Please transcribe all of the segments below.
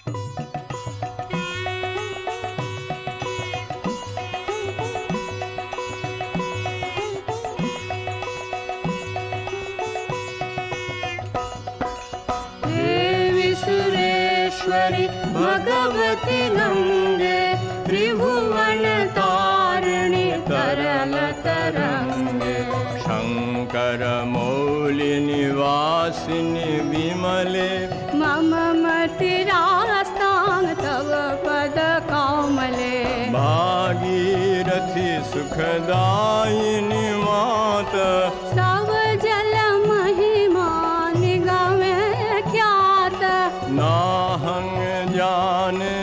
भगवती नंदे त्रिभुवन तारिणी तरल तरंगे शंकर मौलि निवासिनी विमले मम मतिरास्तां तव पद कमले भागीरथी सुखदायिनी मात स्तव जल महिमा निगमे ख्यात नाहं जाने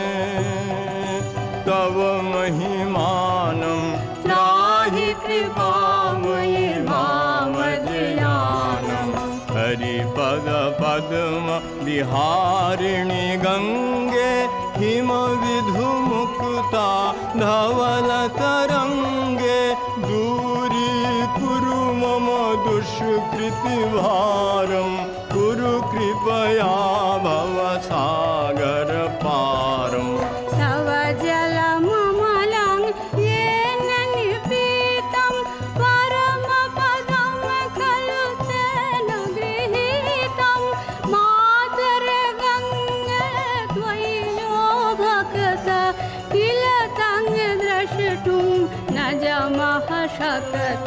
तव महिमानं त्राहि कृपामयि मामज्ञानं हरिपद पद्म विहारिणि गंगे हिम विधुमुक्ता धवल तरंगे दूरीकुरु मम दुष्कृति भारं कुरु कृपया भव सागर पारं तव जलममलं येन निपीतं परम पदं खलु तेन गृहीतं मातर गंगे त्वयि यो भक्त किल तं द्रष्टुं न जमः शक्त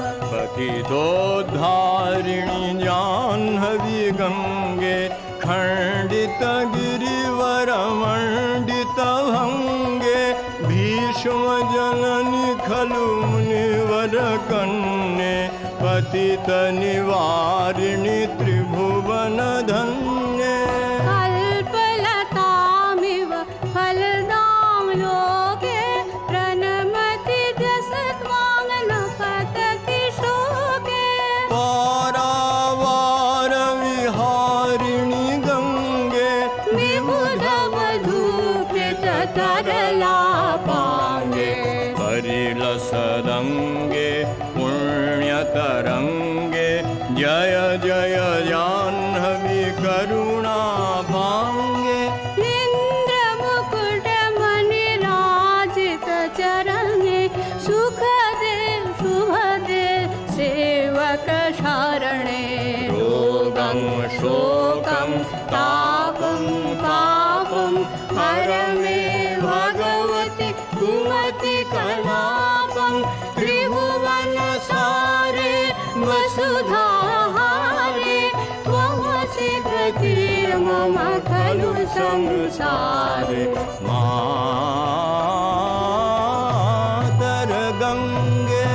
पतितोद्धारिणि जाह्नवी गंगे खंडित गिरिवर मंडित भंगे भीष्म जननी खलु मुनिवर कन्ये पतित निवारिणि त्रिभुवन धन्ये कल्पलतामिव फलदां लोके प्रणमति जस त्वां न पतति शोके पारावार विहारिणि तरला पांगे परिलसदंगे पुण्यतरंगे जय जय जाह्नवी करुणा भांगे इंद्र मुकुट मणिराजित चरणे सुख दे शुभ दे सेवक शरणे रोगं शोकं तापं पापं हर मे भगवती कुमति कलापं त्रिभुवन सारे वसुधाहारे त्वमसि गतिर्मम खलु संसारे मातर गंगे